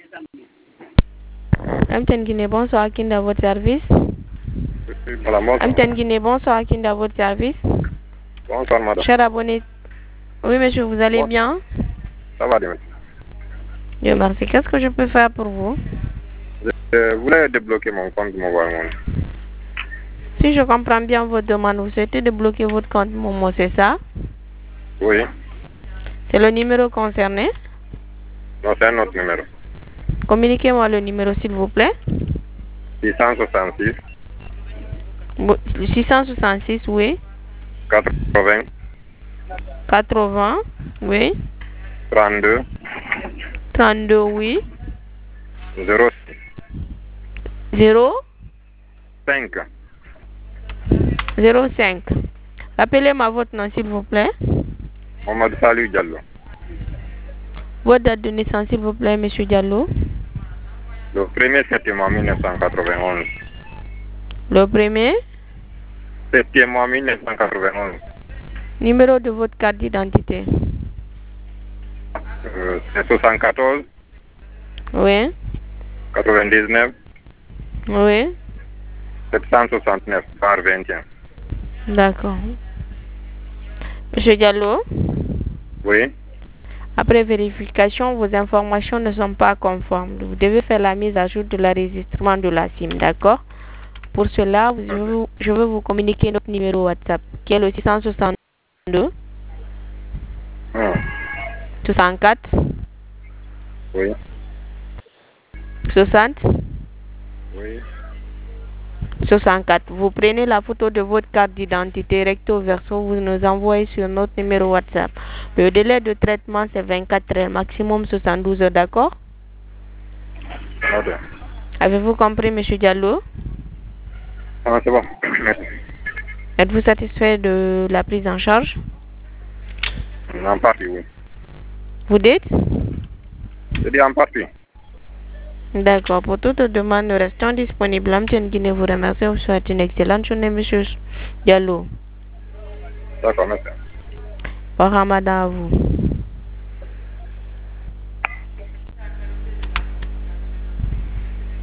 Amten Guinée, bonsoir, Akinda, à votre service. Voilà, bonsoir. Amten Guinée, bonsoir, Akinda, à votre service. Bonsoir, madame. Cher abonné. Oui, monsieur, vous allez bien? Ça va, bien. Dieu merci. Qu'est-ce que je peux faire pour vous? Je voulais débloquer mon compte Mobile Money. Si je comprends bien votre demande, vous souhaitez débloquer votre compte Momo, c'est ça? Oui. C'est le numéro concerné? Non, c'est un autre numéro. Communiquez-moi le numéro, s'il vous plaît. 666 666, oui. 80 80, oui. 32 32, oui. 06 0 5. 05. Rappelez-moi votre nom, s'il vous plaît. Mohamed Salou Diallo. Votre date de naissance, s'il vous plaît, monsieur Diallo. Le 1er septembre 1991. Le premier. Septembre 1991. Numéro de votre carte d'identité. C'est 74 Oui. 99 Oui. 769 par 21. D'accord. Monsieur Diallo, Oui. après vérification, vos informations ne sont pas conformes. Vous devez faire la mise à jour de l'enregistrement de la SIM, d'accord? Pour cela, je vais vous communiquer notre numéro WhatsApp, qui est le 662 64 Oui. 60 Oui. 64. Vous prenez la photo de votre carte d'identité recto verso, vous nous envoyez sur notre numéro WhatsApp. Le délai de traitement, c'est 24 heures, maximum 72 heures, d'accord? Ok. Avez-vous compris, monsieur Diallo? Ah, c'est bon. Merci. Êtes-vous satisfait de la prise en charge? En partie, oui. Vous dites? Je dis en partie. D'accord. Pour toute demande, nous restons disponibles. Amtienne Guinée vous remercie. Vous souhaite une excellente journée, monsieur Diallo. D'accord, merci. Bon Ramadan à vous.